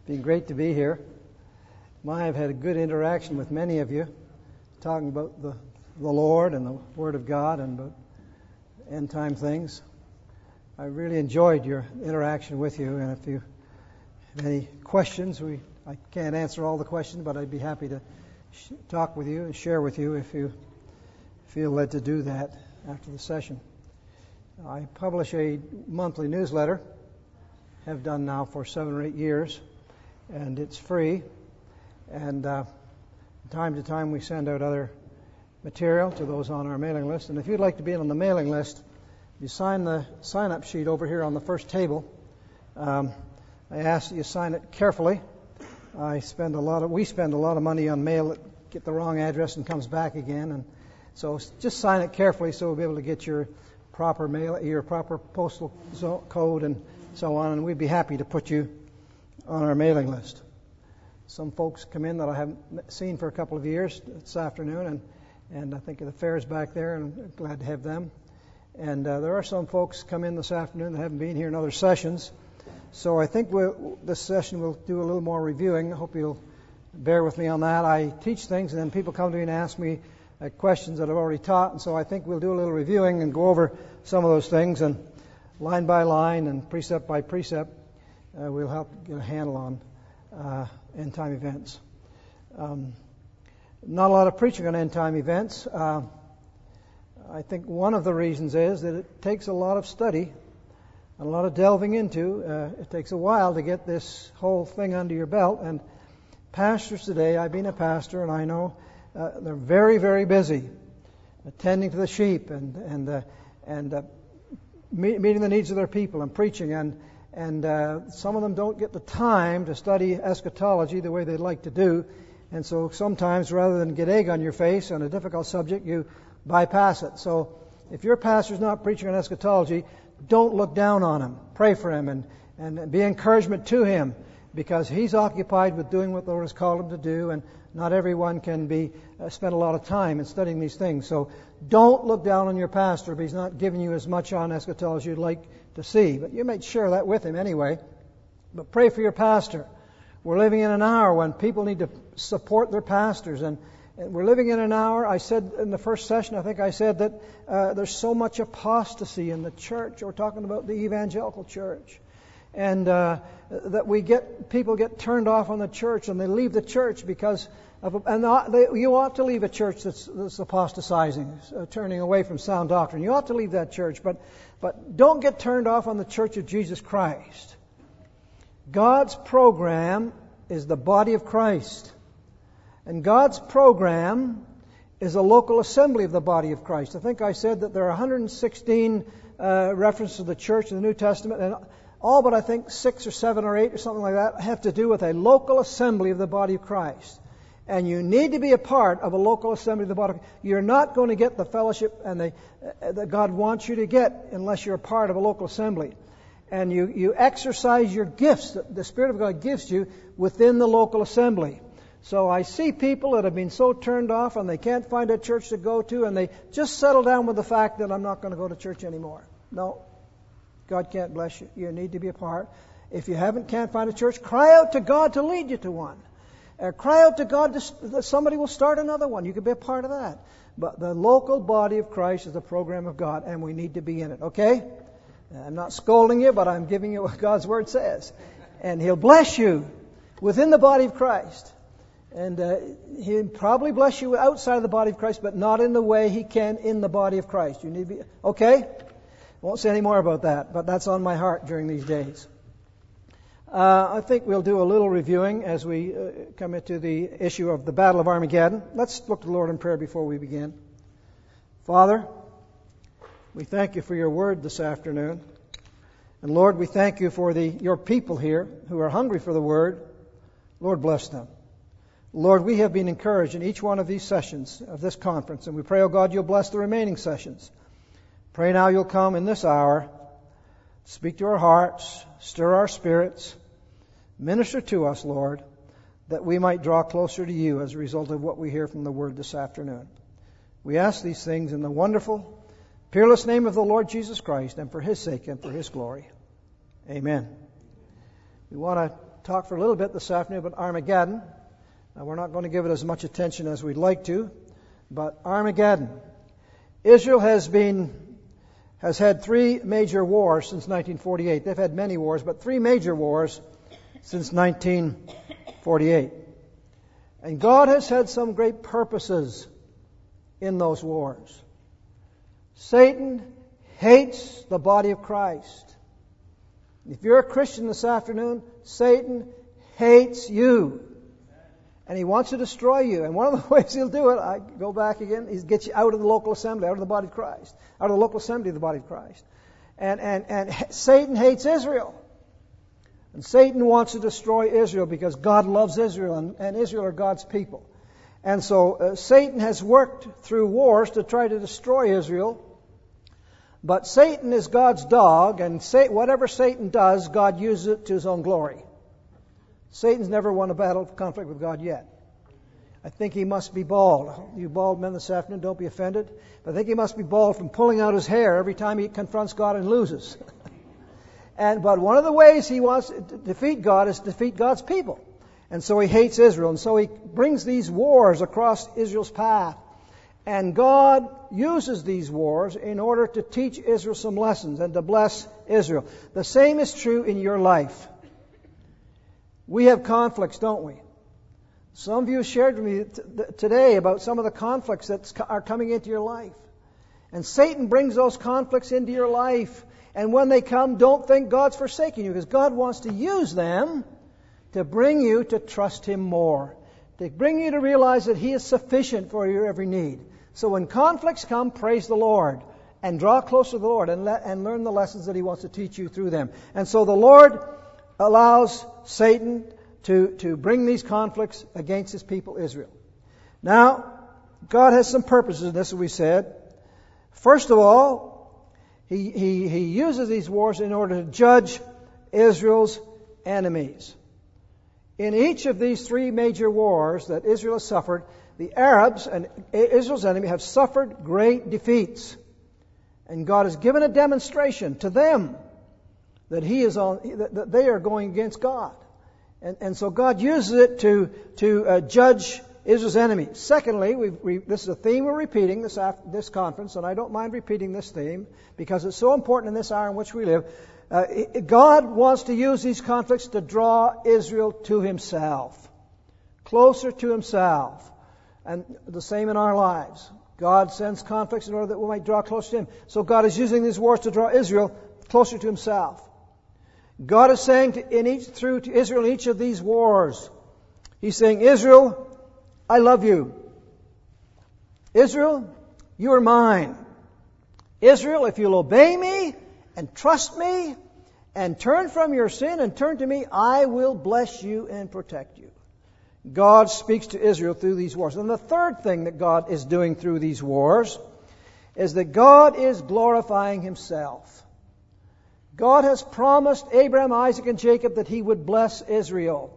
been great to be here. I've had a good interaction with many of you, talking about the Lord and the Word of God and about end time things. I really enjoyed your interaction with you, and if you have any questions, I can't answer all the questions, but I'd be happy to talk with you and share with you if you feel led to do that after the session. I publish a monthly newsletter, have done now for 7 or 8 years, and it's free. And from time to time we send out other material to those on our mailing list. And if you'd like to be on the mailing list, you sign the sign-up sheet over here on the first table. I ask that you sign it carefully. We spend a lot of money on mail that get the wrong address and comes back again, and so just sign it carefully so we'll be able to get your proper mail, your proper postal code, and so on. And we'd be happy to put you on our mailing list. Some folks come in that I haven't seen for a couple of years this afternoon, and I think the fair's back there, and I'm glad to have them. And there are some folks come in this afternoon that haven't been here in other sessions. So I think this session we'll do a little more reviewing. I hope you'll bear with me on that. I teach things, and then people come to me and ask me questions that I've already taught, and so I think we'll do a little reviewing and go over some of those things, and line by line and precept by precept, we'll help get a handle on end time events. Not a lot of preaching on end time events. I think one of the reasons is that it takes a lot of study and a lot of delving into. It takes a while to get this whole thing under your belt. And pastors today, I've been a pastor, and I know they're very, very busy attending to the sheep and meeting the needs of their people and preaching. And some of them don't get the time to study eschatology the way they'd like to do. And so sometimes, rather than get egg on your face on a difficult subject, you bypass it. So if your pastor's not preaching on eschatology, don't look down on him. Pray for him and be encouragement to him, because he's occupied with doing what the Lord has called him to do, and not everyone can spend a lot of time in studying these things. So don't look down on your pastor if he's not giving you as much on eschatology as you'd like to see. But you may share that with him anyway. But pray for your pastor. We're living in an hour when people need to support their pastors, and we're living in an hour. I said in the first session, I think I said that there's so much apostasy in the church. We're talking about the evangelical church. And that people get turned off on the church, and they leave the church because of. You ought to leave a church that's apostatizing, turning away from sound doctrine. You ought to leave that church, but don't get turned off on the Church of Jesus Christ. God's program is the body of Christ, and God's program is a local assembly of the body of Christ. I think I said that there are 116 references to the church in the New Testament, and all but I think 6 or 7 or 8 or something like that have to do with a local assembly of the body of Christ. And you need to be a part of a local assembly of the body. You're not going to get the fellowship and that God wants you to get unless you're a part of a local assembly. And you exercise your gifts that the Spirit of God gives you within the local assembly. So I see people that have been so turned off and they can't find a church to go to, and they just settle down with the fact that I'm not going to go to church anymore. No. God can't bless you. You need to be a part. If you can't find a church, cry out to God to lead you to one. Cry out to God that somebody will start another one. You can be a part of that. But the local body of Christ is the program of God, and we need to be in it. Okay? I'm not scolding you, but I'm giving you what God's Word says. And He'll bless you within the body of Christ. And He'll probably bless you outside of the body of Christ, but not in the way He can in the body of Christ. You need to be... Okay? Won't say any more about that, but that's on my heart during these days. I think we'll do a little reviewing as we come into the issue of the Battle of Armageddon. Let's look to the Lord in prayer before we begin. Father, we thank you for your word this afternoon. And Lord, we thank you for your people here who are hungry for the word. Lord, bless them. Lord, we have been encouraged in each one of these sessions of this conference, and we pray, oh God, you'll bless the remaining sessions. Pray now you'll come in this hour, speak to our hearts, stir our spirits, minister to us, Lord, that we might draw closer to you as a result of what we hear from the word this afternoon. We ask these things in the wonderful, peerless name of the Lord Jesus Christ, and for His sake and for His glory. Amen. We want to talk for a little bit this afternoon about Armageddon. Now, we're not going to give it as much attention as we'd like to, but Armageddon. Israel has had 3 major wars since 1948. They've had many wars, but 3 major wars since 1948. And God has had some great purposes in those wars. Satan hates the body of Christ. If you're a Christian this afternoon, Satan hates you. And he wants to destroy you. And one of the ways he'll do it, I go back again, is get you out of the local assembly, out of the body of Christ. Out of the local assembly of the body of Christ. And Satan hates Israel. And Satan wants to destroy Israel because God loves Israel, and Israel are God's people. And so Satan has worked through wars to try to destroy Israel. But Satan is God's dog, and whatever Satan does, God uses it to his own glory. Satan's never won a battle conflict with God yet. I think he must be bald. You bald men this afternoon, don't be offended. But I think he must be bald from pulling out his hair every time he confronts God and loses. But one of the ways he wants to defeat God is to defeat God's people. And so he hates Israel. And so he brings these wars across Israel's path. And God uses these wars in order to teach Israel some lessons and to bless Israel. The same is true in your life. We have conflicts, don't we? Some of you shared with me today about some of the conflicts that are coming into your life. And Satan brings those conflicts into your life. And when they come, don't think God's forsaken you, because God wants to use them to bring you to trust Him more, to bring you to realize that He is sufficient for your every need. So when conflicts come, praise the Lord and draw closer to the Lord and learn the lessons that He wants to teach you through them. And so the Lord allows Satan to bring these conflicts against His people Israel. Now, God has some purposes in this, as we said. First of all, He uses these wars in order to judge Israel's enemies. In each of these 3 major wars that Israel has suffered, the Arabs and Israel's enemy have suffered great defeats. And God has given a demonstration to them that that they are going against God. And so God uses it to judge Israel's enemies. Secondly, this is a theme we're repeating this conference, and I don't mind repeating this theme because it's so important in this hour in which we live. God wants to use these conflicts to draw Israel to Himself, closer to Himself. And the same in our lives. God sends conflicts in order that we might draw closer to Him. So God is using these wars to draw Israel closer to Himself. God is saying to Israel in each of these wars, He's saying, Israel, I love you. Israel, you are mine. Israel, if you'll obey me and trust me and turn from your sin and turn to me, I will bless you and protect you. God speaks to Israel through these wars. And the third thing that God is doing through these wars is that God is glorifying Himself. God has promised Abraham, Isaac, and Jacob that He would bless Israel.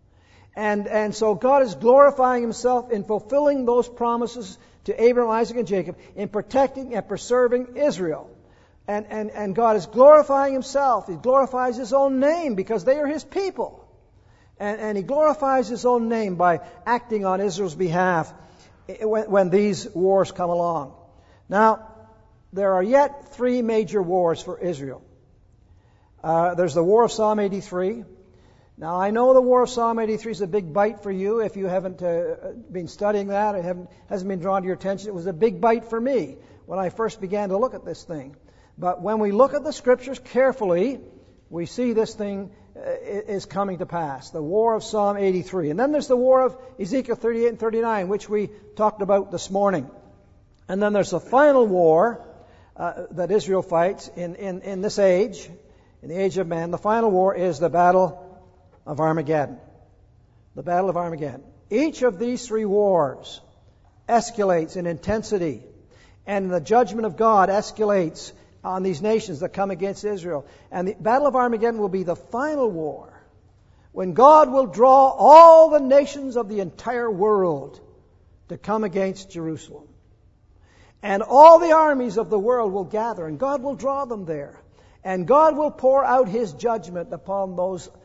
And so God is glorifying Himself in fulfilling those promises to Abraham, Isaac, and Jacob, in protecting and preserving Israel. And God is glorifying Himself. He glorifies His own name because they are His people. And He glorifies His own name by acting on Israel's behalf when these wars come along. Now, there are yet 3 major wars for Israel. There's the War of Psalm 83. Now, I know the War of Psalm 83 is a big bite for you if you haven't been studying that. It hasn't been drawn to your attention. It was a big bite for me when I first began to look at this thing. But when we look at the Scriptures carefully, we see this thing is coming to pass. The War of Psalm 83. And then there's the War of Ezekiel 38 and 39, which we talked about this morning. And then there's the final war that Israel fights in this age, in the age of man. The final war is the Battle of Armageddon. The Battle of Armageddon. Each of these 3 wars escalates in intensity, and the judgment of God escalates on these nations that come against Israel. And the Battle of Armageddon will be the final war, when God will draw all the nations of the entire world to come against Jerusalem. And all the armies of the world will gather, and God will draw them there. And God will pour out His judgment upon those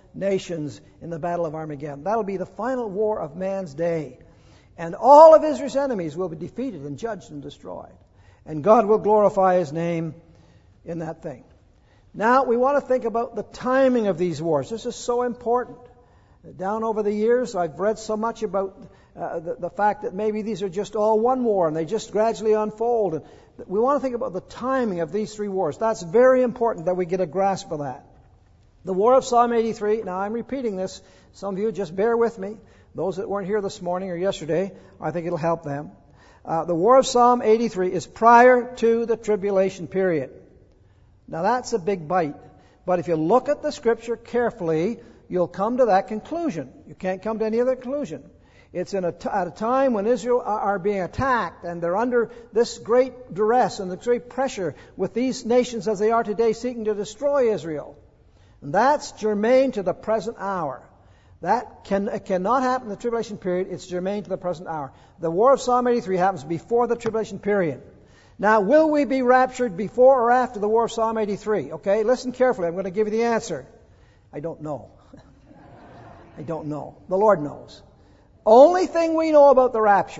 nations in the Battle of Armageddon. That'll be the final war of man's day. And all of Israel's enemies will be defeated and judged and destroyed. And God will glorify His name in that thing. Now, we want to think about the timing of these wars. This is so important. Down over the years, I've read so much about the fact that maybe these are just all one war and they just gradually unfold. And we want to think about the timing of these three wars. That's very important that we get a grasp of that. The War of Psalm 83, now I'm repeating this. Some of you just bear with me. Those that weren't here this morning or yesterday, I think it'll help them. The War of Psalm 83 is prior to the tribulation period. Now that's a big bite. But if you look at the Scripture carefully, you'll come to that conclusion. You can't come to any other conclusion. It's at a time when Israel are being attacked and they're under this great duress and this great pressure with these nations as they are today seeking to destroy Israel. And that's germane to the present hour. That cannot happen in the tribulation period. It's germane to the present hour. The War of Psalm 83 happens before the tribulation period. Now, will we be raptured before or after the War of Psalm 83? Okay, listen carefully. I'm going to give you the answer. I don't know. I don't know. The Lord knows. Only thing we know about the rapture,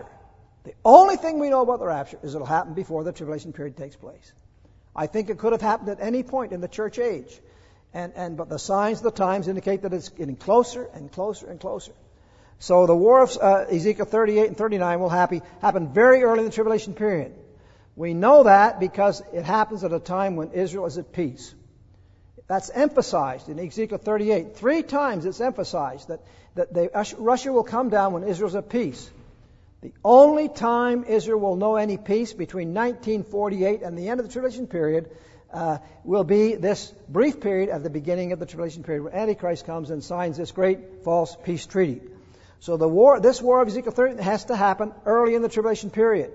is it'll happen before the tribulation period takes place. I think it could have happened at any point in the church age. But the signs of the times indicate that it's getting closer and closer and closer. So the war of Ezekiel 38 and 39 will happen very early in the tribulation period. We know that because it happens at a time when Israel is at peace. That's emphasized in Ezekiel 38. 3 times it's emphasized that Russia will come down when Israel's at peace. The only time Israel will know any peace between 1948 and the end of the tribulation period will be this brief period at the beginning of the tribulation period where Antichrist comes and signs this great false peace treaty. So this war of Ezekiel 38 has to happen early in the tribulation period.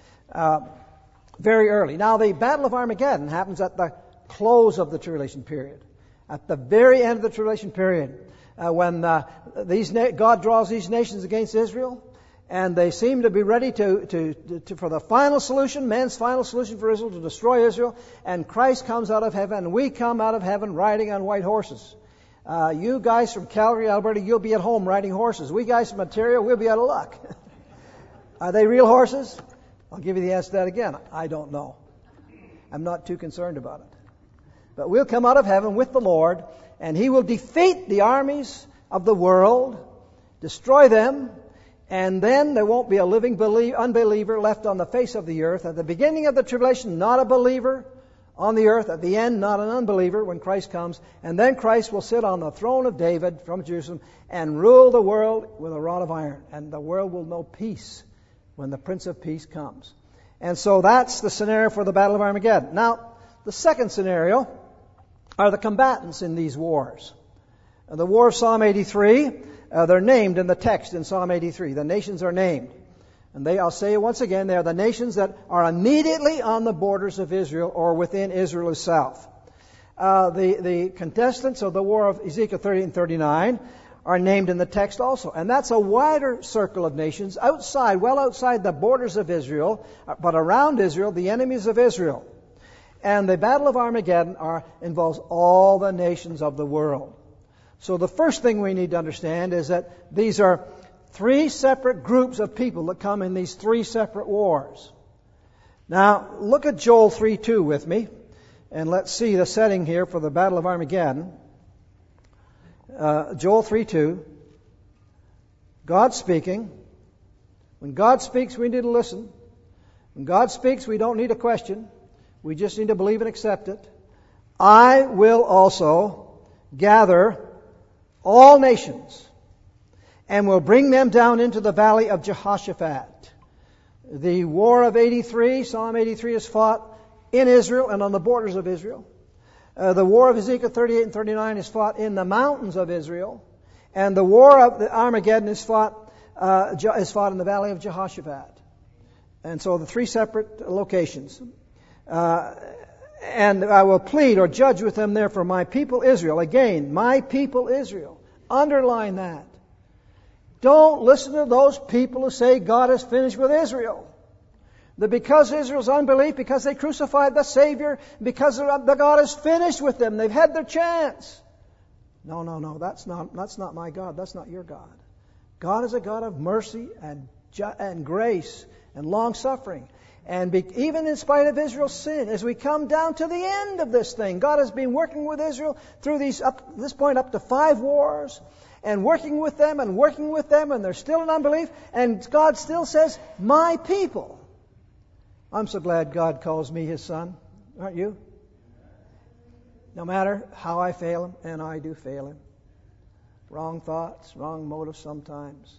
Very early. Now the Battle of Armageddon happens at the close of the tribulation period. At the very end of the tribulation period. When God draws these nations against Israel. And they seem to be ready for the final solution, man's final solution for Israel, to destroy Israel. And Christ comes out of heaven, and we come out of heaven riding on white horses. You guys from Calgary, Alberta, you'll be at home riding horses. We guys from Ontario, we'll be out of luck. Are they real horses? I'll give you the answer to that again. I don't know. I'm not too concerned about it. But we'll come out of heaven with the Lord, and He will defeat the armies of the world, destroy them, and then there won't be a living unbeliever left on the face of the earth. At the beginning of the tribulation, not a believer on the earth. At the end, not an unbeliever when Christ comes. And then Christ will sit on the throne of David from Jerusalem and rule the world with a rod of iron. And the world will know peace when the Prince of Peace comes. And so that's the scenario for the Battle of Armageddon. Now, the second scenario are the combatants in these wars. The War of Psalm 83, they're named in the text in Psalm 83. The nations are named. And I'll say it once again, they are the nations that are immediately on the borders of Israel or within Israel itself. The contestants of the War of Ezekiel 30 and 39 are named in the text also. And that's a wider circle of nations well outside the borders of Israel, but around Israel, the enemies of Israel. And the Battle of Armageddon involves all the nations of the world. So the first thing we need to understand is that these are 3 separate groups of people that come in these 3 separate wars. Now, look at Joel 3:2 with me, and let's see the setting here for the Battle of Armageddon. Joel 3:2. God speaking. When God speaks, we need to listen. When God speaks, we don't need a question. We just need to believe and accept it. I will also gather all nations, and will bring them down into the valley of Jehoshaphat. The War of 83, Psalm 83, is fought in Israel and on the borders of Israel. The War of Ezekiel 38 and 39 is fought in the mountains of Israel. And the War of the Armageddon is fought in the valley of Jehoshaphat. And so the 3 separate locations. And I will plead or judge with them there for my people Israel. Again, my people Israel. Underline that. Don't listen to those people who say God is finished with Israel. That because Israel's unbelief, because they crucified the Savior, because the God is finished with them, they've had their chance. No. That's not my God. That's not your God. God is a God of mercy and grace and long-suffering. And even in spite of Israel's sin, as we come down to the end of this thing, God has been working with Israel through this point up to 5 wars, and working with them, and they're still in unbelief, and God still says, my people. I'm so glad God calls me His son, aren't you? No matter how I fail Him, and I do fail Him. Wrong thoughts, wrong motives sometimes.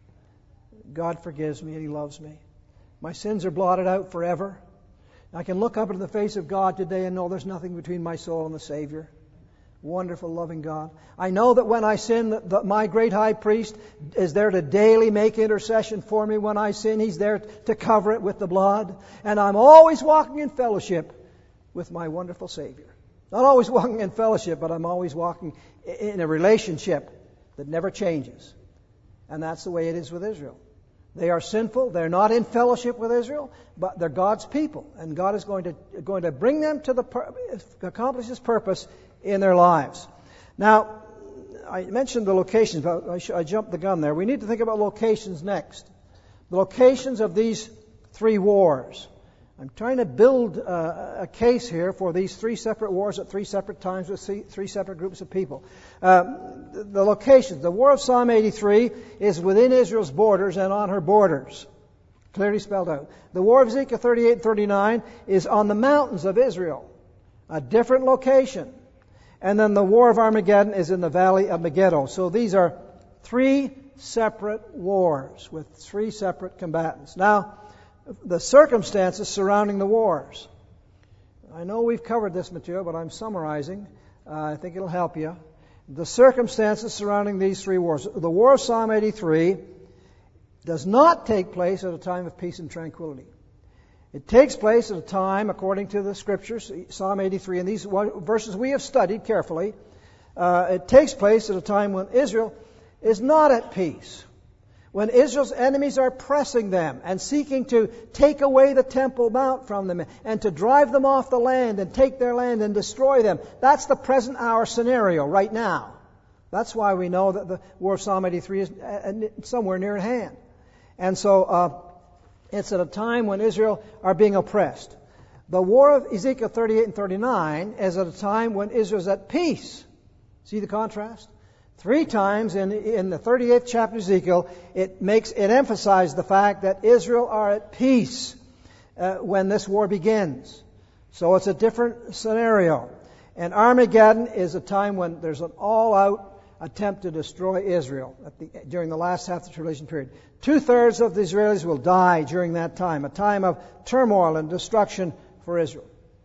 God forgives me and He loves me. My sins are blotted out forever. I can look up into the face of God today and know there's nothing between my soul and the Savior. Wonderful, loving God. I know that when I sin, that my great high priest is there to daily make intercession for me when I sin. He's there to cover it with the blood. And I'm always walking in fellowship with my wonderful Savior. Not always walking in fellowship, but I'm always walking in a relationship that never changes. And that's the way it is with Israel. They are sinful. They're not in fellowship with Israel, but they're God's people. And God is going to bring them to accomplish His purpose in their lives. Now, I mentioned the locations, but I jumped the gun there. We need to think about locations next. The locations of these 3 wars. I'm trying to build a case here for these 3 separate wars at 3 separate times with 3 separate groups of people. The locations. The War of Psalm 83 is within Israel's borders and on her borders. Clearly spelled out. The War of Ezekiel 38 and 39 is on the mountains of Israel. A different location. And then the War of Armageddon is in the valley of Megiddo. So these are 3 separate wars with 3 separate combatants. Now, the circumstances surrounding the wars. I know we've covered this material, but I'm summarizing. I think it'll help you. The circumstances surrounding these 3 wars. The War of Psalm 83 does not take place at a time of peace and tranquility. It takes place at a time, according to the Scriptures, Psalm 83, and these verses we have studied carefully. It takes place at a time when Israel is not at peace. When Israel's enemies are pressing them and seeking to take away the Temple Mount from them and to drive them off the land and take their land and destroy them. That's the present hour scenario right now. That's why we know that the War of Psalm 83 is somewhere near at hand. And so it's at a time when Israel are being oppressed. The War of Ezekiel 38 and 39 is at a time when Israel is at peace. See the contrast? 3 times in the 38th chapter of Ezekiel, it emphasizes the fact that Israel are at peace when this war begins. So it's a different scenario. And Armageddon is a time when there's an all-out attempt to destroy Israel during the last half of the tribulation period. 2/3 of the Israelis will die during that time, a time of turmoil and destruction for Israel.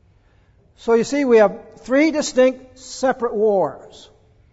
So you see, we have 3 distinct separate wars.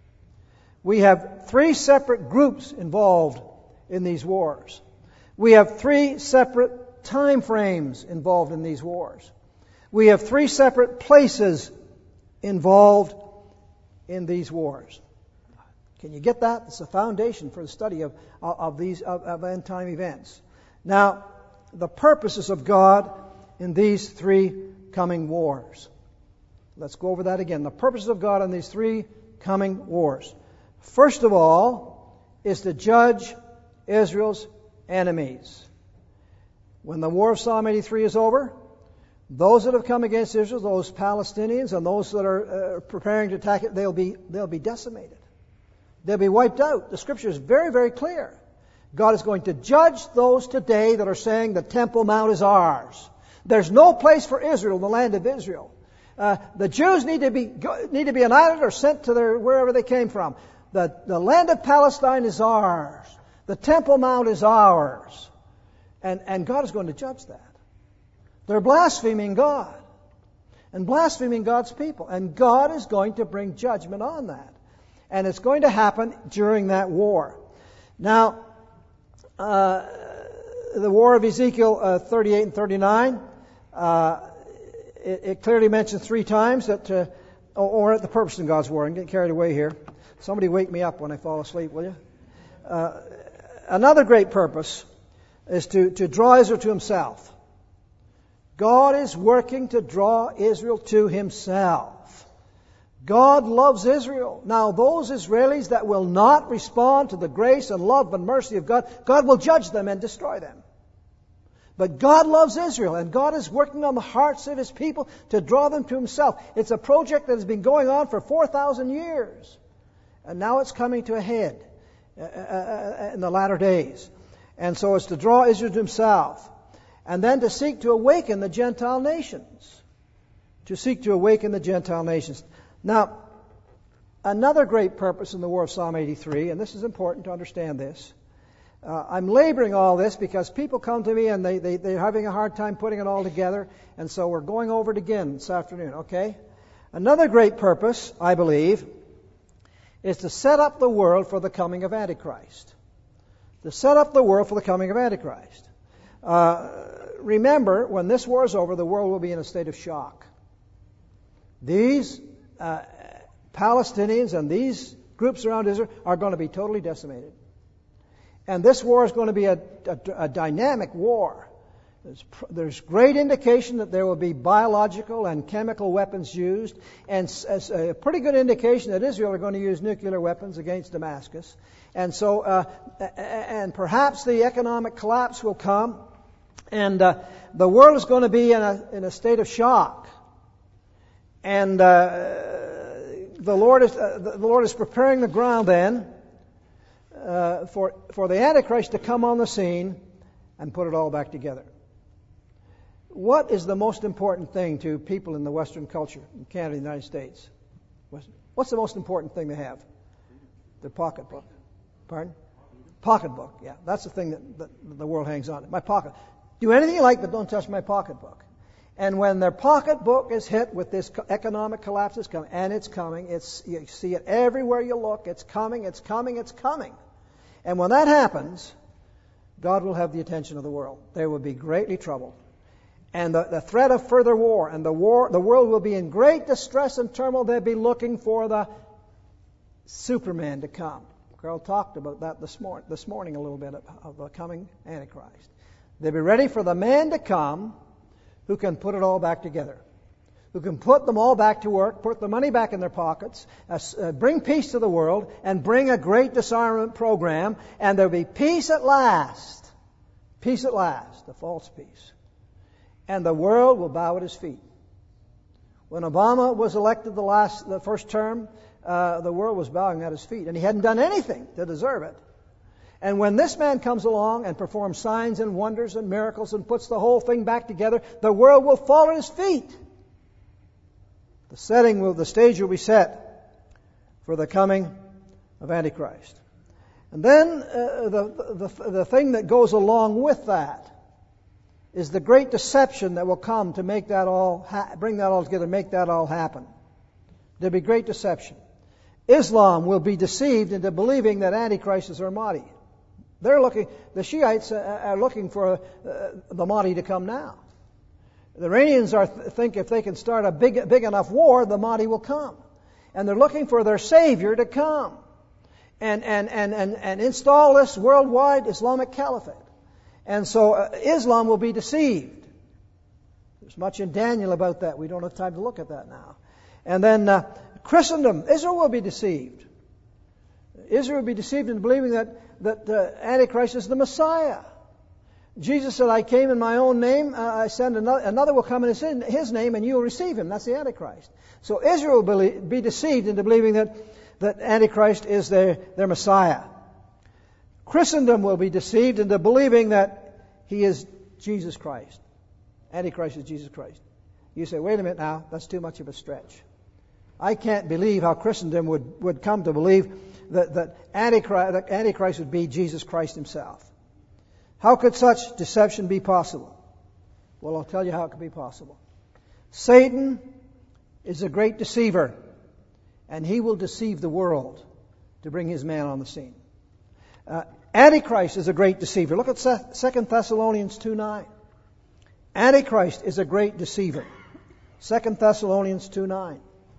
We have 3 separate groups involved in these wars. We have 3 separate time frames involved in these wars. We have 3 separate places involved in these wars. Can you get that? It's a foundation for the study of these end time events. Now, the purposes of God in these 3 coming wars. Let's go over that again. The purposes of God in these 3 coming wars. First of all, is to judge Israel's enemies. When the War of Psalm 83 is over, those that have come against Israel, those Palestinians and those that are preparing to attack it, they'll be decimated. They'll be wiped out. The Scripture is very, very clear. God is going to judge those today that are saying the Temple Mount is ours. There's no place for Israel in the land of Israel. The Jews need to be annihilated or sent to wherever they came from. The land of Palestine is ours. The Temple Mount is ours. And God is going to judge that. They're blaspheming God and blaspheming God's people. And God is going to bring judgment on that. And it's going to happen during that war. Now, the War of Ezekiel 38 and 39, it clearly mentions 3 times that, or the purpose in God's war. I'm getting carried away here. Somebody wake me up when I fall asleep, will you? Another great purpose is to draw Israel to Himself. God is working to draw Israel to Himself. God loves Israel. Now, those Israelis that will not respond to the grace and love and mercy of God, God will judge them and destroy them. But God loves Israel, and God is working on the hearts of His people to draw them to Himself. It's a project that has been going on for 4,000 years. And now it's coming to a head in the latter days. And so it's to draw Israel to Himself. And then to seek to awaken the Gentile nations. To seek to awaken the Gentile nations. Now, another great purpose in the war of Psalm 83, and this is important to understand this. I'm laboring all this because people come to me and they're having a hard time putting it all together. And so we're going over it again this afternoon, okay? Another great purpose, I believe, is to set up the world for the coming of Antichrist. To set up the world for the coming of Antichrist. Remember, when this war is over, the world will be in a state of shock. These Palestinians and these groups around Israel are going to be totally decimated. And this war is going to be a dynamic war. There's great indication that there will be biological and chemical weapons used, and a pretty good indication that Israel are going to use nuclear weapons against Damascus. And so, and perhaps the economic collapse will come, and the world is going to be in a state of shock. And the Lord is preparing the ground then for the Antichrist to come on the scene and put it all back together. What is the most important thing to people in the Western culture, in Canada and the United States? What's the most important thing they have? Their pocketbook. Pardon? Pocketbook, yeah. That's the thing that the world hangs on to. My pocket. Do anything you like, but don't touch my pocketbook. And when their pocketbook is hit with this economic collapse, it's coming. And it's coming. You see it everywhere you look. It's coming, it's coming, it's coming. And when that happens, God will have the attention of the world. They will be greatly troubled. And the threat of further war, and the world will be in great distress and turmoil. They'll be looking for the Superman to come. Carl talked about that this morning a little bit of the coming Antichrist. They'll be ready for the man to come who can put it all back together, who can put them all back to work, put the money back in their pockets, bring peace to the world, and bring a great disarmament program, and there'll be peace at last. Peace at last, a false peace. And the world will bow at His feet. When Obama was elected the first term, the world was bowing at His feet, and he hadn't done anything to deserve it. And when this man comes along and performs signs and wonders and miracles and puts the whole thing back together, the world will fall at His feet. The stage will be set for the coming of Antichrist. And then the thing that goes along with that is the great deception that will come to make that all bring that all together, make that all happen. There'll be great deception. Islam will be deceived into believing that Antichrist is their Mahdi. The Shiites are looking for the Mahdi to come now. The Iranians think if they can start a big enough war, the Mahdi will come. And they're looking for their Savior to come and install this worldwide Islamic caliphate. And so Islam will be deceived. There's much in Daniel about that. We don't have time to look at that now. And then Christendom, Israel will be deceived. Israel will be deceived in believing that Antichrist is the Messiah. Jesus said, I came in my own name, I send another will come in his name, and you will receive him. That's the Antichrist. So Israel will be deceived into believing that Antichrist is their Messiah. Christendom will be deceived into believing that he is Jesus Christ. Antichrist is Jesus Christ. You say, wait a minute now, that's too much of a stretch. I can't believe how Christendom would come to believe that Antichrist would be Jesus Christ himself. How could such deception be possible? Well, I'll tell you how it could be possible. Satan is a great deceiver, and he will deceive the world to bring his man on the scene. Antichrist is a great deceiver. Look at 2 Thessalonians 2:9. Antichrist is a great deceiver. 2 Thessalonians 2:9.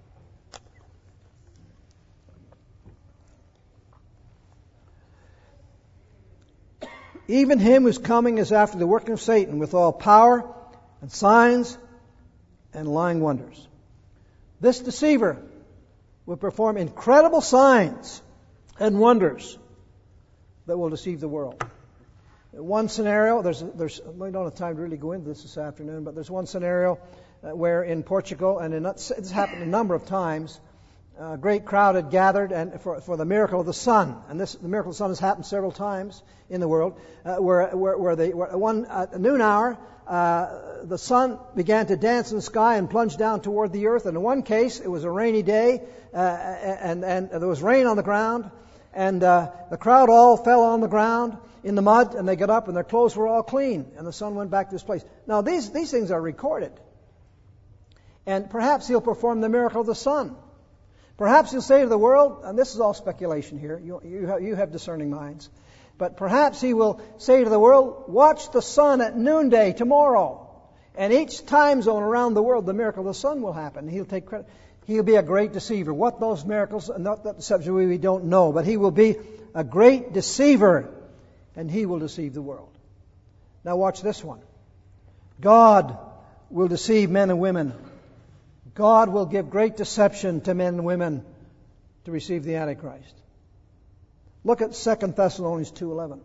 Even him whose coming is after the working of Satan with all power and signs and lying wonders. This deceiver will perform incredible signs and wonders that will deceive the world. One scenario, we don't have time to really go into this afternoon, but there's one scenario where in Portugal, and it's happened a number of times, a great crowd had gathered and for the miracle of the sun. And the miracle of the sun has happened several times in the world, where at noon hour, the sun began to dance in the sky and plunge down toward the earth. And in one case, it was a rainy day, and there was rain on the ground, and the crowd all fell on the ground in the mud, and they got up, and their clothes were all clean, and the sun went back to its place. Now, these things are recorded. And perhaps he'll perform the miracle of the sun. Perhaps he'll say to the world, and this is all speculation here, you have discerning minds, but perhaps he will say to the world, watch the sun at noonday tomorrow. And each time zone around the world, the miracle of the sun will happen. He'll take credit. He'll be a great deceiver. What those miracles, and not that deception we don't know, but he will be a great deceiver, and he will deceive the world. Now watch this one. God will deceive men and women. God will give great deception to men and women to receive the Antichrist. Look at 2 Thessalonians 2:11.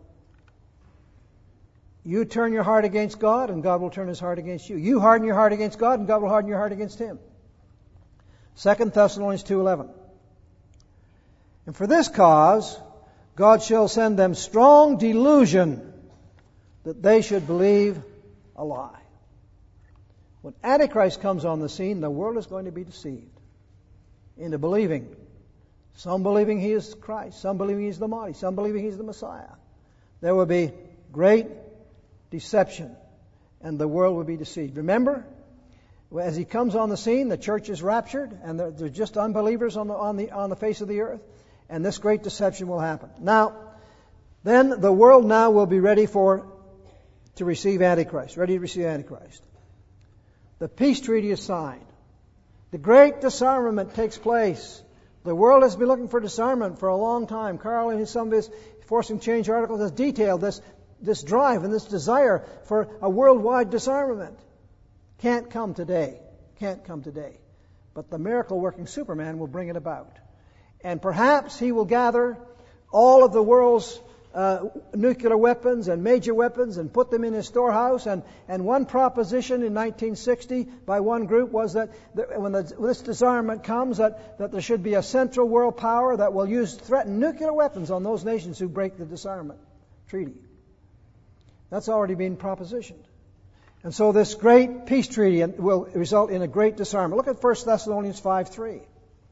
You turn your heart against God, and God will turn His heart against you. You harden your heart against God, and God will harden your heart against Him. 2 Thessalonians 2:11. And for this cause, God shall send them strong delusion, that they should believe a lie. When Antichrist comes on the scene, the world is going to be deceived into believing. Some believing he is Christ, some believing he's the Mahdi, some believing he's the Messiah. There will be great deception, and the world will be deceived. Remember, as he comes on the scene, the church is raptured, and they're just unbelievers on the face of the earth, and this great deception will happen. Now, then the world now will be ready to receive Antichrist, ready to receive Antichrist. The peace treaty is signed. The great disarmament takes place. The world has been looking for disarmament for a long time. Carl, in some of his Forcing Change articles, has detailed this drive and this desire for a worldwide disarmament. Can't come today. Can't come today. But the miracle-working Superman will bring it about. And perhaps he will gather all of the world's nuclear weapons and major weapons and put them in his storehouse. And one proposition in 1960 by one group was that when this disarmament comes, that there should be a central world power that will threaten nuclear weapons on those nations who break the disarmament treaty. That's already been propositioned. And so this great peace treaty will result in a great disarmament. Look at 1 Thessalonians 5:3.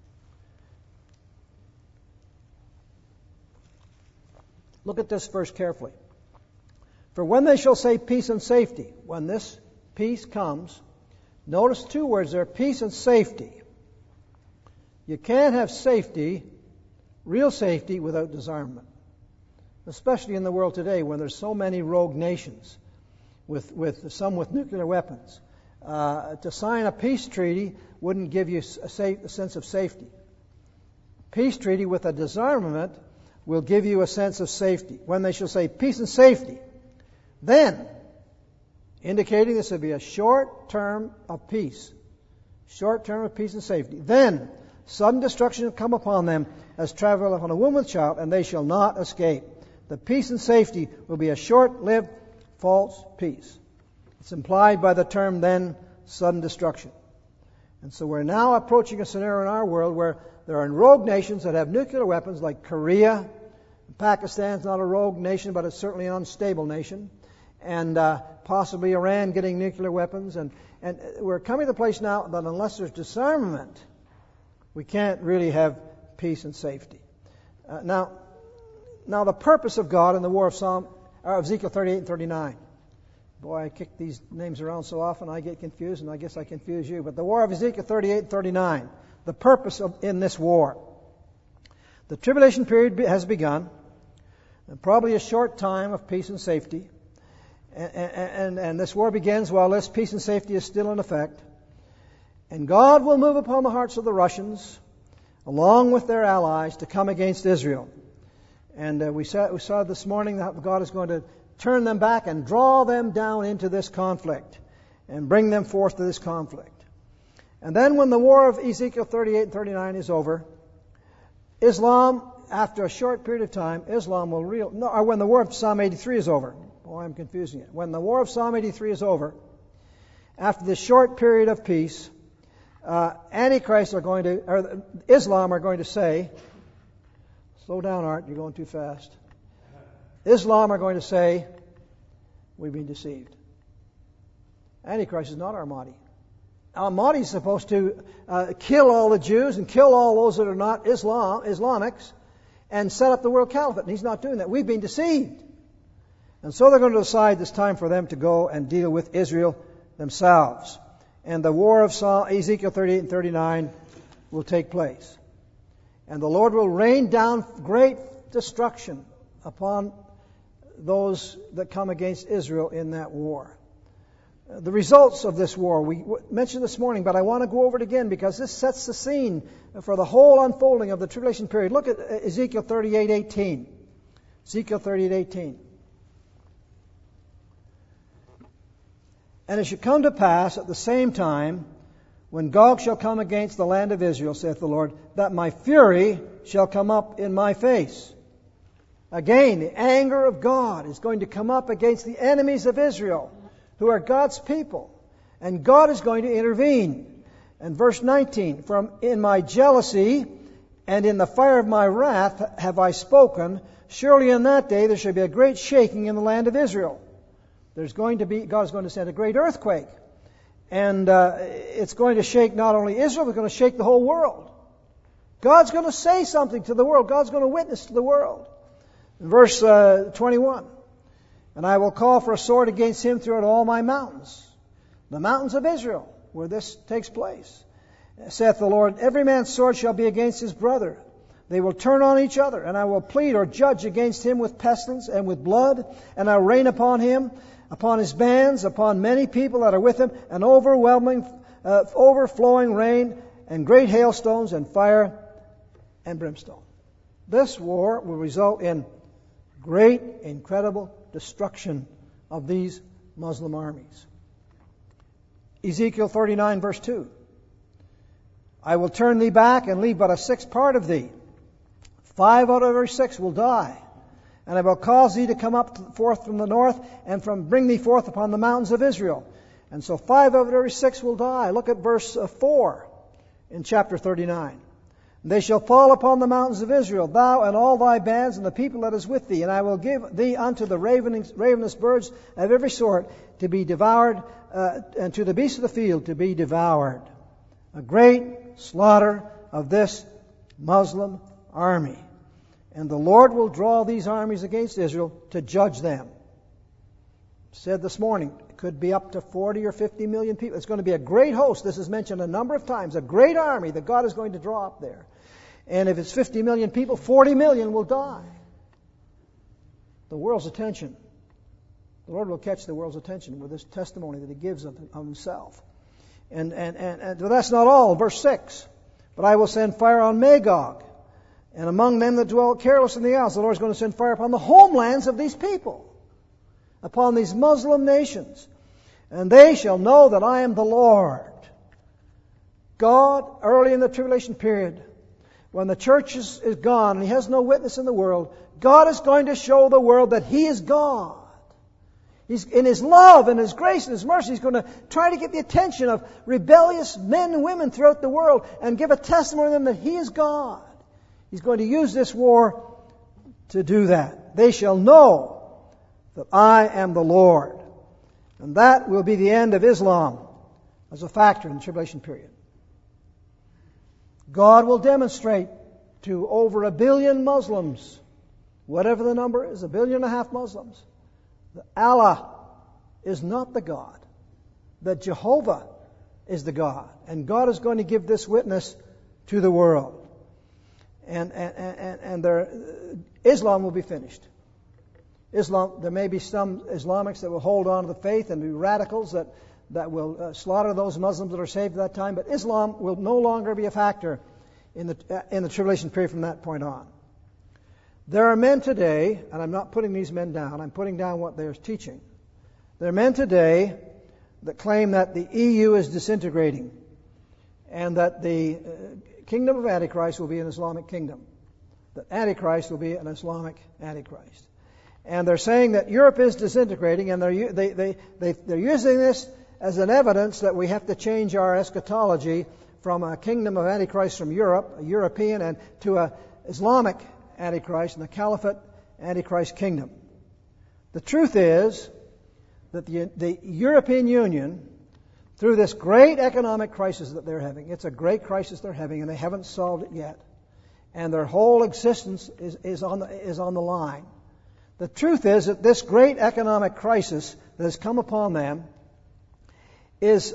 Look at this verse carefully. For when they shall say peace and safety, when this peace comes, notice two words there, peace and safety. You can't have safety, real safety, without disarmament. Especially in the world today when there's so many rogue nations, with some with nuclear weapons. To sign a peace treaty wouldn't give you a sense of safety. Peace treaty with a disarmament will give you a sense of safety. When they shall say peace and safety, then, indicating this will be a short term of peace. Short term of peace and safety. Then, sudden destruction will come upon them as travel upon a woman with child, and they shall not escape. The peace and safety will be a short-lived false peace. It's implied by the term then, sudden destruction. And so we're now approaching a scenario in our world where there are rogue nations that have nuclear weapons like Korea. Pakistan's not a rogue nation, but it's certainly an unstable nation. And possibly Iran getting nuclear weapons. And we're coming to the place now that unless there's disarmament, we can't really have peace and safety. Now the purpose of God in the war of Ezekiel 38 and 39. Boy, I kick these names around so often I get confused, and I guess I confuse you. But the war of Ezekiel 38 and 39, the purpose in this war. The tribulation period has begun, and probably a short time of peace and safety. And this war begins while this peace and safety is still in effect. And God will move upon the hearts of the Russians, along with their allies, to come against Israel. And we saw this morning that God is going to turn them back and draw them down into this conflict and bring them forth to this conflict. And then when the war of Ezekiel 38 and 39 is over, Islam, after a short period of time, Islam will or when the war of Psalm 83 is over. Oh, I'm confusing it. When the war of Psalm 83 is over, after this short period of peace, Antichrist Islam are going to say, slow down, Art, you're going too fast. Islam are going to say, we've been deceived. Antichrist is not our Mahdi. Our Mahdi is supposed to kill all the Jews and kill all those that are not Islamics and set up the world caliphate. And he's not doing that. We've been deceived. And so they're going to decide it's time for them to go and deal with Israel themselves. And the war of Ezekiel 38 and 39 will take place. And the Lord will rain down great destruction upon those that come against Israel in that war. The results of this war we mentioned this morning, but I want to go over it again because this sets the scene for the whole unfolding of the tribulation period. Look at Ezekiel 38:18. Ezekiel 38:18. And it shall come to pass at the same time, when Gog shall come against the land of Israel, saith the Lord, that my fury shall come up in my face. Again, the anger of God is going to come up against the enemies of Israel, who are God's people. And God is going to intervene. And verse 19, from in my jealousy and in the fire of my wrath have I spoken. Surely in that day there shall be a great shaking in the land of Israel. God is going to send a great earthquake. And it's going to shake not only Israel, but it's going to shake the whole world. God's going to say something to the world. God's going to witness to the world. In verse 21, and I will call for a sword against him throughout all my mountains, the mountains of Israel, where this takes place. Saith the Lord, every man's sword shall be against his brother. They will turn on each other, and I will plead or judge against him with pestilence and with blood, and I will rain upon him, upon his bands, upon many people that are with him, an overflowing rain, and great hailstones, and fire, and brimstone. This war will result in great, incredible destruction of these Muslim armies. Ezekiel 39 verse 2. I will turn thee back and leave but a sixth part of thee. 5 out of every 6 will die. And I will cause thee to come forth from the north and bring thee forth upon the mountains of Israel. And so 5 out of every 6 will die. Look at verse 4 in chapter 39. They shall fall upon the mountains of Israel, thou and all thy bands and the people that is with thee. And I will give thee unto the ravenous birds of every sort to be devoured, and to the beasts of the field to be devoured. A great slaughter of this Muslim army. And the Lord will draw these armies against Israel to judge them. Said this morning, it could be up to 40 or 50 million people. It's going to be a great host. This is mentioned a number of times. A great army that God is going to draw up there. And if it's 50 million people, 40 million will die. The world's attention. The Lord will catch the world's attention with this testimony that He gives of Himself. And but that's not all. Verse 6. But I will send fire on Magog, and among them that dwell careless in the isles. The Lord is going to send fire upon the homelands of these people, upon these Muslim nations. And they shall know that I am the Lord. God, early in the tribulation period, when the church is gone and He has no witness in the world, God is going to show the world that He is God. He's in His love and His grace and His mercy. He's going to try to get the attention of rebellious men and women throughout the world and give a testimony to them that He is God. He's going to use this war to do that. They shall know that I am the Lord. And that will be the end of Islam as a factor in the tribulation period. God will demonstrate to over 1 billion Muslims, whatever the number is, 1.5 billion Muslims, that Allah is not the God, that Jehovah is the God. And God is going to give this witness to the world. And Islam will be finished. There may be some Islamics that will hold on to the faith and be radicals that will slaughter those Muslims that are saved at that time, but Islam will no longer be a factor in the tribulation period from that point on. There are men today, and I'm not putting these men down, I'm putting down what they're teaching. There are men today that claim that the EU is disintegrating and that the kingdom of Antichrist will be an Islamic kingdom. that Antichrist will be an Islamic Antichrist. And they're saying that Europe is disintegrating, and they're using this as an evidence that we have to change our eschatology from a kingdom of Antichrist from Europe, a European, and to an Islamic Antichrist and the Caliphate Antichrist kingdom. The truth is that the European Union, through this great economic crisis that they're having, it's a great crisis they're having, and they haven't solved it yet, and their whole existence is on the line. The truth is that this great economic crisis that has come upon them is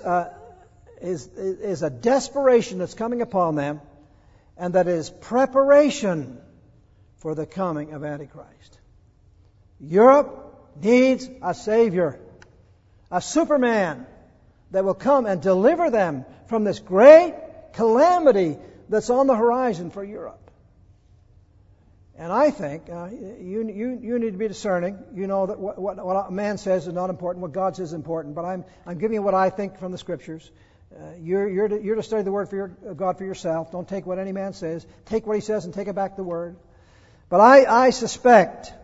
a desperation that's coming upon them, and that is preparation for the coming of Antichrist. Europe needs a Savior, a Superman that will come and deliver them from this great calamity that's on the horizon for Europe. And I think you need to be discerning. You know that what a man says is not important, what God says is important. But I'm giving you what I think from the Scriptures. You're to study the Word of God for yourself. Don't take what any man says. Take what he says and take it back the Word. But I suspect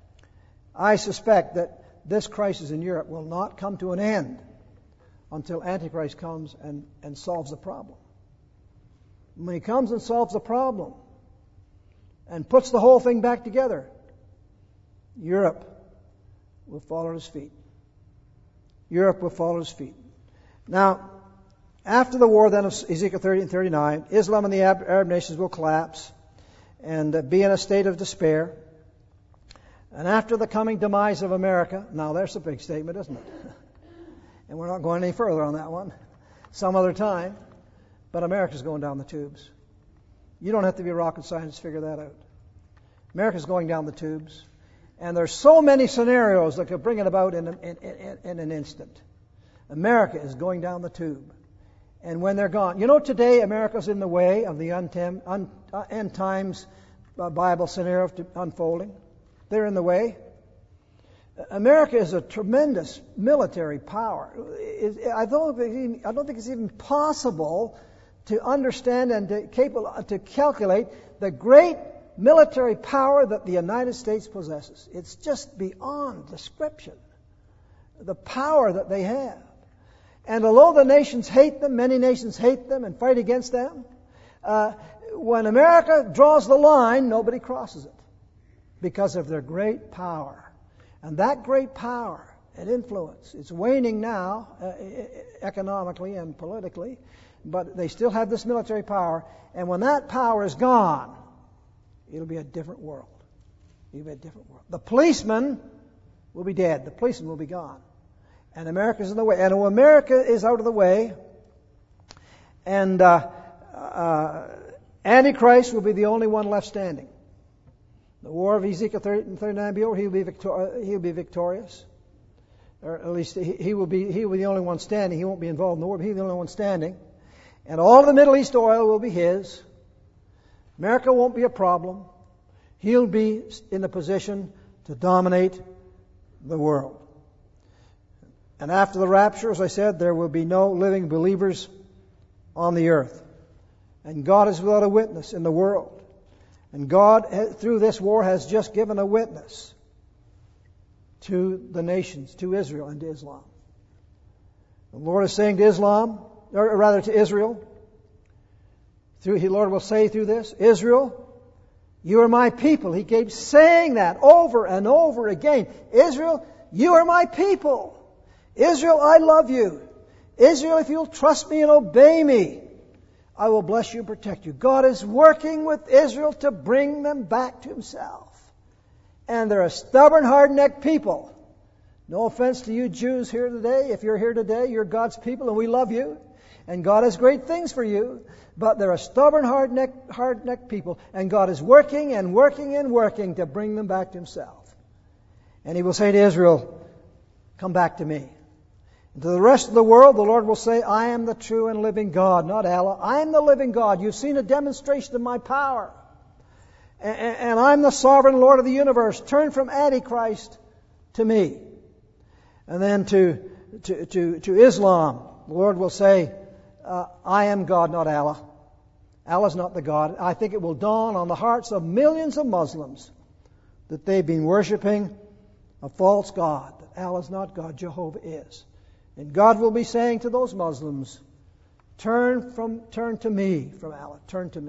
that this crisis in Europe will not come to an end until Antichrist comes and solves the problem. When he comes and solves the problem and puts the whole thing back together, Europe will fall at his feet. Europe will fall at his feet. Now, after the war then of Ezekiel 30 and 39, Islam and the Arab nations will collapse and be in a state of despair. And after the coming demise of America, now there's a big statement, isn't it? And we're not going any further on that one. Some other time. But America's going down the tubes. You don't have to be a rocket scientist to figure that out. America's going down the tubes. And there's so many scenarios that could bring it about in an instant. America is going down the tube. And when they're gone, you know, today America's in the way of the end times Bible scenario unfolding. They're in the way. America is a tremendous military power. I don't think it's even possible to understand and to calculate the great military power that the United States possesses. It's just beyond description, the power that they have. And although the nations hate them, many nations hate them and fight against them, when America draws the line, nobody crosses it because of their great power. And that great power and influence is waning now economically and politically, but they still have this military power. And when that power is gone, it'll be a different world. It'll be a different world. The policeman will be dead. The policeman will be gone. And America's in the way. And when America is out of the way, and Antichrist will be the only one left standing. The war of Ezekiel 30 and 39 will be over. He'll be victorious. Or at least he will be the only one standing. He won't be involved in the war, but he'll be the only one standing. And all of the Middle East oil will be his. America won't be a problem. He'll be in the position to dominate the world. And after the rapture, as I said, there will be no living believers on the earth. And God is without a witness in the world. And God, through this war, has just given a witness to the nations, to Israel and to Islam. The Lord is saying to to Israel, the Lord will say through this, Israel, you are my people. He keeps saying that over and over again. Israel, you are my people. Israel, I love you. Israel, if you'll trust me and obey me, I will bless you and protect you. God is working with Israel to bring them back to Himself. And they're a stubborn, hard-necked people. No offense to you Jews here today. If you're here today, you're God's people and we love you. And God has great things for you. But they're a stubborn, hard-necked people. And God is working and working and working to bring them back to Himself. And He will say to Israel, come back to me. And to the rest of the world, the Lord will say, I am the true and living God, not Allah. I am the living God. You've seen a demonstration of my power. And I'm the sovereign Lord of the universe. Turn from Antichrist to me. And then to Islam, the Lord will say, I am God, not Allah. Allah is not the God. I think it will dawn on the hearts of millions of Muslims that they've been worshiping a false God, that Allah is not God, Jehovah is. And God will be saying to those Muslims, turn to me from Allah, turn to me.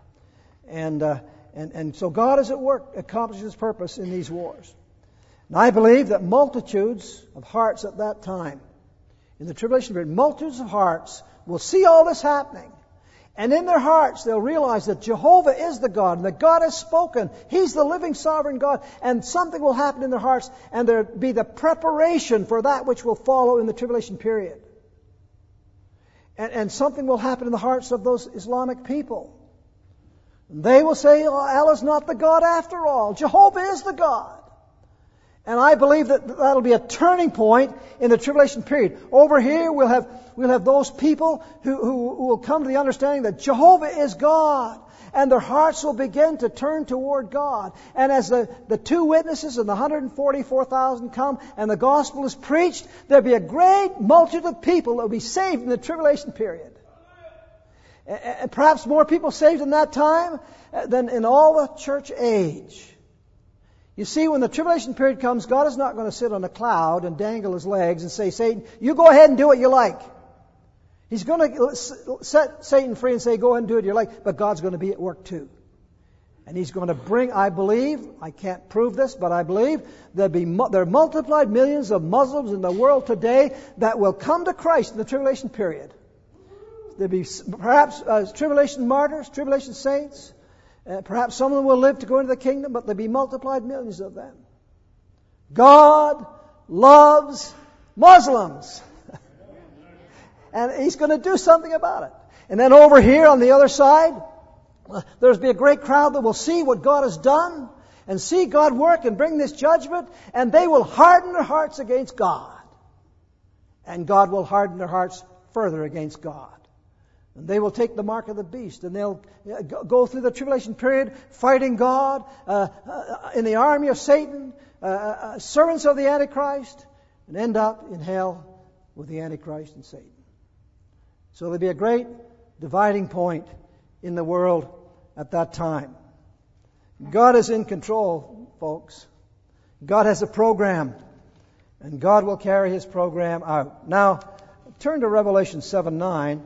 And so God is at work, accomplishing His purpose in these wars. And I believe that multitudes of hearts at that time, in the tribulation period, multitudes of hearts will see all this happening. And in their hearts, they'll realize that Jehovah is the God, and that God has spoken. He's the living, sovereign God. And something will happen in their hearts, and there'll be the preparation for that which will follow in the tribulation period. And something will happen in the hearts of those Islamic people. And they will say, oh, Allah's not the God after all. Jehovah is the God. And I believe that that'll be a turning point in the tribulation period. Over here, we'll have those people who will come to the understanding that Jehovah is God. And their hearts will begin to turn toward God. And as the two witnesses and the 144,000 come and the gospel is preached, there'll be a great multitude of people that will be saved in the tribulation period. And perhaps more people saved in that time than in all the church age. You see, when the tribulation period comes, God is not going to sit on a cloud and dangle His legs and say, Satan, you go ahead and do what you like. He's going to set Satan free and say, go ahead and do what you like, but God's going to be at work too. And He's going to bring, I believe, I can't prove this, but I believe there are multiplied millions of Muslims in the world today that will come to Christ in the tribulation period. There'll be perhaps tribulation martyrs, tribulation saints. Perhaps some of them will live to go into the kingdom, but there'll be multiplied millions of them. God loves Muslims. And He's going to do something about it. And then over here on the other side, there's be a great crowd that will see what God has done and see God work and bring this judgment, and they will harden their hearts against God. And God will harden their hearts further against God. And they will take the mark of the beast, and they'll go through the tribulation period fighting God in the army of Satan, servants of the Antichrist, and end up in hell with the Antichrist and Satan. So there'll be a great dividing point in the world at that time. God is in control, folks. God has a program, and God will carry His program out. Now, turn to Revelation 7:9.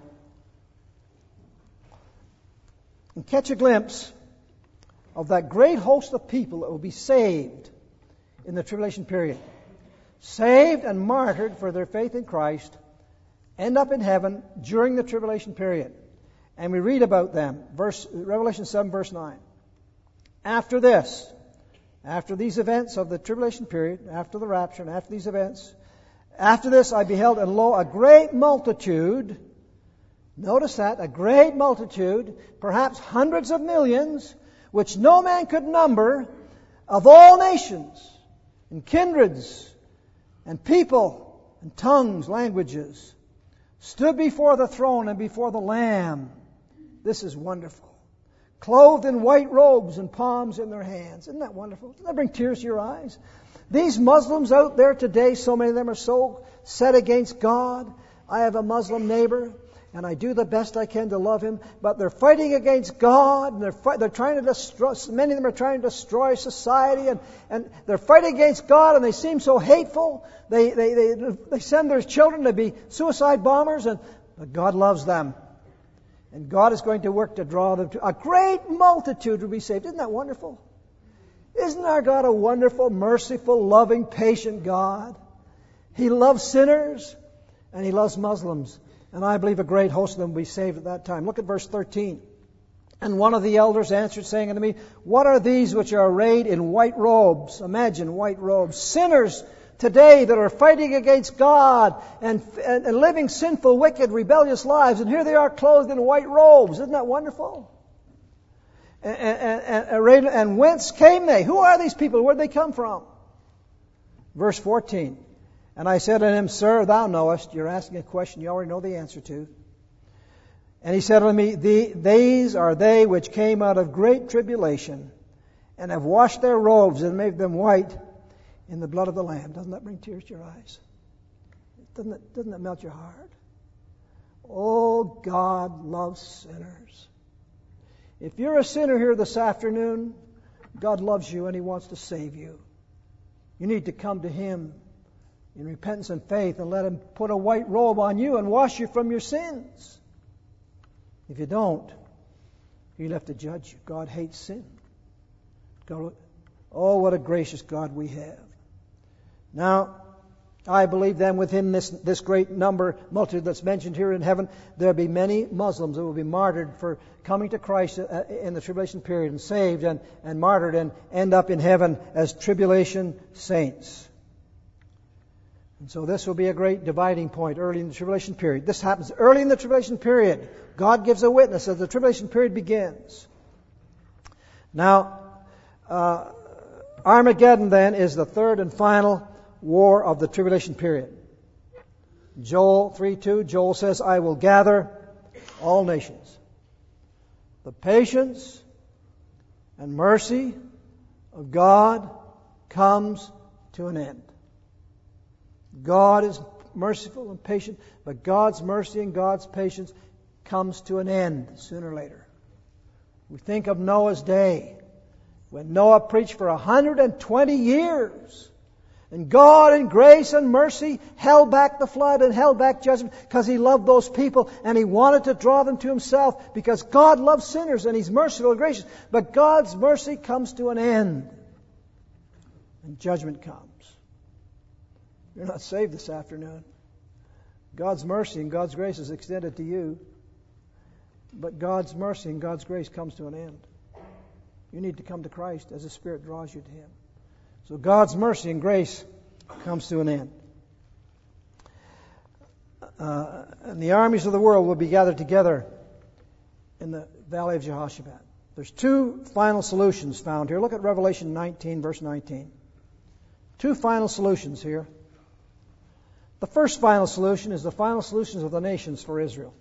And catch a glimpse of that great host of people that will be saved in the tribulation period. Saved and martyred for their faith in Christ, end up in heaven during the tribulation period. And we read about them. Revelation 7, verse 9. After this, after these events of the tribulation period, after the rapture and after these events, after this I beheld, and lo, a great multitude. Notice that, a great multitude, perhaps hundreds of millions, which no man could number, of all nations, and kindreds, and people, and tongues, languages, stood before the throne and before the Lamb. This is wonderful. Clothed in white robes and palms in their hands. Isn't that wonderful? Doesn't that bring tears to your eyes? These Muslims out there today, so many of them are so set against God. I have a Muslim neighbor, and I do the best I can to love him, but they're fighting against God, and they're trying to destroy, many of them are trying to destroy society, and they're fighting against God, and they seem so hateful. They send their children to be suicide bombers, but God loves them. And God is going to work to draw them to a great multitude will be saved. Isn't that wonderful? Isn't our God a wonderful, merciful, loving, patient God? He loves sinners, and He loves Muslims. And I believe a great host of them will be saved at that time. Look at verse 13. And one of the elders answered, saying unto me, what are these which are arrayed in white robes? Imagine white robes. Sinners today that are fighting against God and living sinful, wicked, rebellious lives. And here they are clothed in white robes. Isn't that wonderful? And whence came they? Who are these people? Where did they come from? Verse 14. And I said unto him, Sir, thou knowest. You're asking a question you already know the answer to. And he said unto me, These are they which came out of great tribulation, and have washed their robes and made them white in the blood of the Lamb. Doesn't that bring tears to your eyes? Doesn't it melt your heart? Oh, God loves sinners. If you're a sinner here this afternoon, God loves you and He wants to save you. You need to come to Him in repentance and faith and let Him put a white robe on you and wash you from your sins. If you don't, He'll have to judge you. God hates sin. God, oh, what a gracious God we have. Now, I believe then within this great multitude that's mentioned here in heaven, there'll be many Muslims that will be martyred for coming to Christ in the tribulation period and saved and martyred and end up in heaven as tribulation saints. And so this will be a great dividing point early in the tribulation period. This happens early in the tribulation period. God gives a witness as the tribulation period begins. Now, Armageddon then is the third and final war of the tribulation period. Joel 3:2, Joel says, I will gather all nations. The patience and mercy of God comes to an end. God is merciful and patient, but God's mercy and God's patience comes to an end sooner or later. We think of Noah's day, when Noah preached for 120 years. And God in grace and mercy held back the flood and held back judgment because He loved those people and He wanted to draw them to Himself because God loves sinners and He's merciful and gracious. But God's mercy comes to an end and judgment comes. You're not saved this afternoon. God's mercy and God's grace is extended to you. But God's mercy and God's grace comes to an end. You need to come to Christ as the Spirit draws you to Him. So God's mercy and grace comes to an end. And the armies of the world will be gathered together in the valley of Jehoshaphat. There's two final solutions found here. Look at Revelation 19, verse 19. Two final solutions here. The first final solution is the final solutions of the nations for Israel.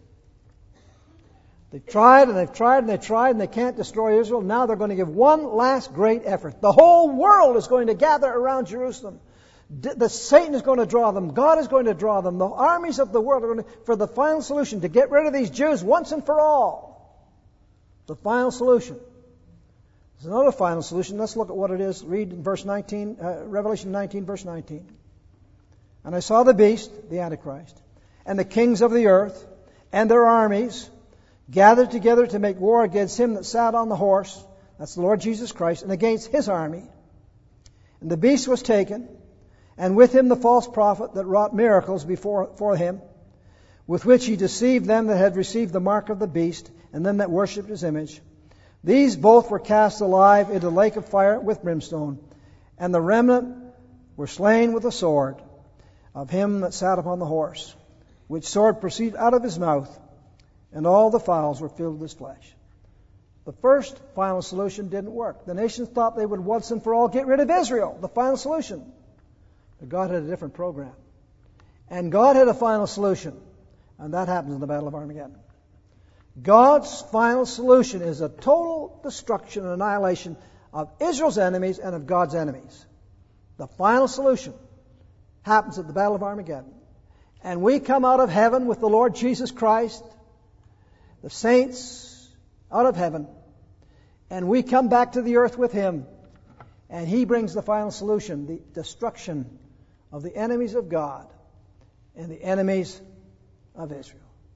They've tried and they've tried and they've tried and they can't destroy Israel. Now they're going to give one last great effort. The whole world is going to gather around Jerusalem. Satan is going to draw them. God is going to draw them. The armies of the world are going to, for the final solution, to get rid of these Jews once and for all. The final solution. There's another final solution. Let's look at what it is. Read in verse 19, Revelation 19, verse 19. And I saw the beast, the Antichrist, and the kings of the earth, and their armies, gathered together to make war against him that sat on the horse, that's the Lord Jesus Christ, and against his army. And the beast was taken, and with him the false prophet that wrought miracles for him, with which he deceived them that had received the mark of the beast, and them that worshipped his image. These both were cast alive into the lake of fire with brimstone, and the remnant were slain with the sword of him that sat upon the horse, which sword proceeded out of his mouth, and all the fowls were filled with his flesh. The first final solution didn't work. The nations thought they would once and for all get rid of Israel, the final solution. But God had a different program. And God had a final solution. And that happens in the Battle of Armageddon. God's final solution is a total destruction and annihilation of Israel's enemies and of God's enemies. The final solution happens at the Battle of Armageddon. And we come out of heaven with the Lord Jesus Christ, the saints out of heaven, and we come back to the earth with Him, and He brings the final solution, the destruction of the enemies of God and the enemies of Israel.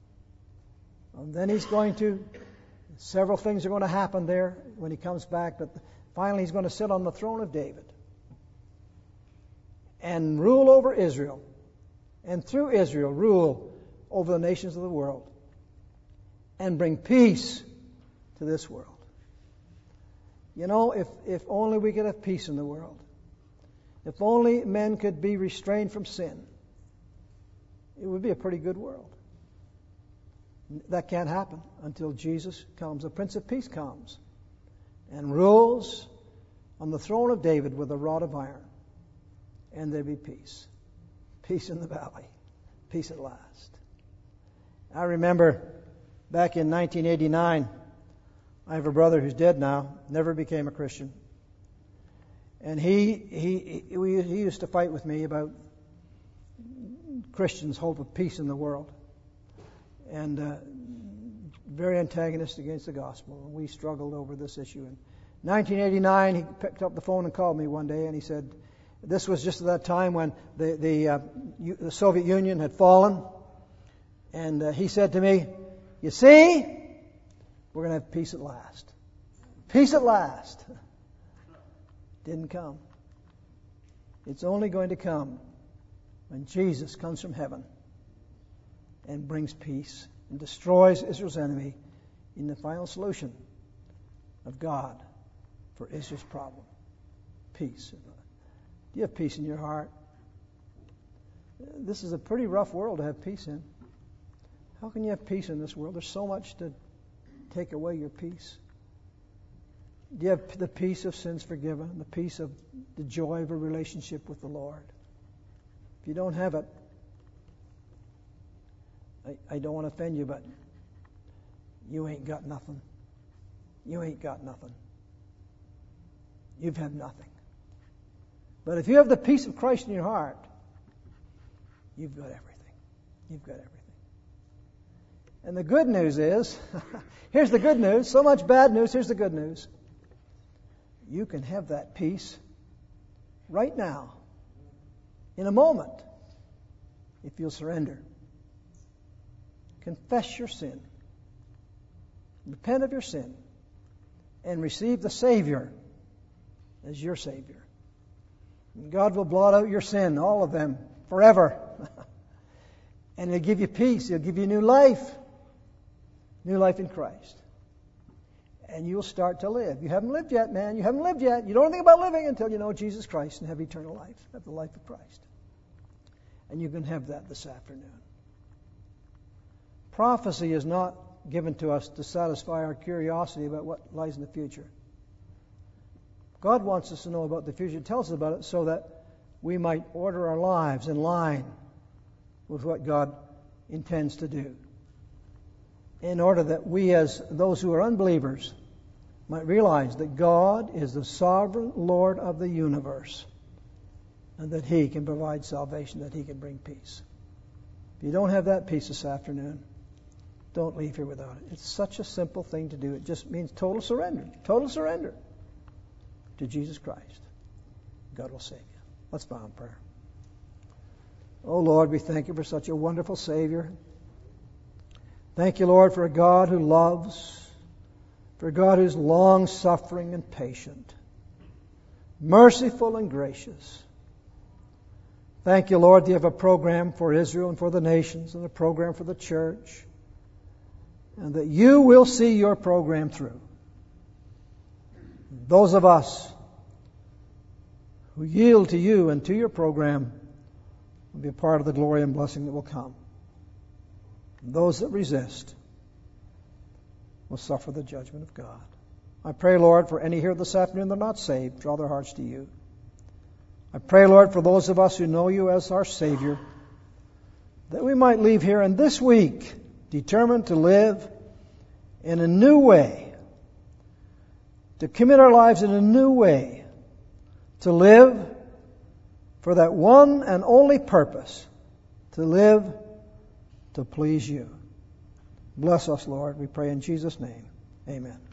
And then He's going to, several things are going to happen there when He comes back, but finally He's going to sit on the throne of David and rule over Israel, and through Israel rule over the nations of the world, and bring peace to this world. You know, if only we could have peace in the world. If only men could be restrained from sin, it would be a pretty good world. That can't happen until Jesus comes. The Prince of Peace comes and rules on the throne of David with a rod of iron. And there'll be peace. Peace in the valley. Peace at last. I remember back in 1989, I have a brother who's dead now, never became a Christian. And he used to fight with me about Christians' hope of peace in the world. And very antagonistic against the gospel. And we struggled over this issue. In 1989, he picked up the phone and called me one day, and he said, this was just at that time when the Soviet Union had fallen. And he said to me, you see, we're going to have peace at last. Peace at last. Didn't come. It's only going to come when Jesus comes from heaven and brings peace and destroys Israel's enemy in the final solution of God for Israel's problem. Peace. Do you have peace in your heart? This is a pretty rough world to have peace in. How can you have peace in this world? There's so much to take away your peace. Do you have the peace of sins forgiven, the peace of the joy of a relationship with the Lord? If you don't have it, I don't want to offend you, but you ain't got nothing. You ain't got nothing. You've had nothing. But if you have the peace of Christ in your heart, you've got everything. You've got everything. And the good news is, here's the good news. So much bad news, here's the good news. You can have that peace right now, in a moment, if you'll surrender. Confess your sin. Repent of your sin. And receive the Savior as your Savior. And God will blot out your sin, all of them, forever. And He'll give you peace. He'll give you new life. New life in Christ. And you'll start to live. You haven't lived yet, man. You haven't lived yet. You don't think about living until you know Jesus Christ and have eternal life. Have the life of Christ. And you can have that this afternoon. Prophecy is not given to us to satisfy our curiosity about what lies in the future. God wants us to know about the future. He tells us about it so that we might order our lives in line with what God intends to do. In order that we, as those who are unbelievers, might realize that God is the sovereign Lord of the universe and that He can provide salvation, that He can bring peace. If you don't have that peace this afternoon, don't leave here without it. It's such a simple thing to do. It just means total surrender to Jesus Christ. God will save you. Let's bow in prayer. Oh Lord, we thank You for such a wonderful Savior. Thank You, Lord, for a God who loves, for a God who's long-suffering and patient, merciful and gracious. Thank You, Lord, that You have a program for Israel and for the nations and a program for the church, and that You will see Your program through. Those of us who yield to You and to Your program will be a part of the glory and blessing that will come. Those that resist will suffer the judgment of God. I pray, Lord, for any here this afternoon that are not saved, draw their hearts to You. I pray, Lord, for those of us who know You as our Savior, that we might leave here and this week determined to live in a new way, to commit our lives in a new way, to live for that one and only purpose, to live to please You. Bless us, Lord, we pray in Jesus' name. Amen.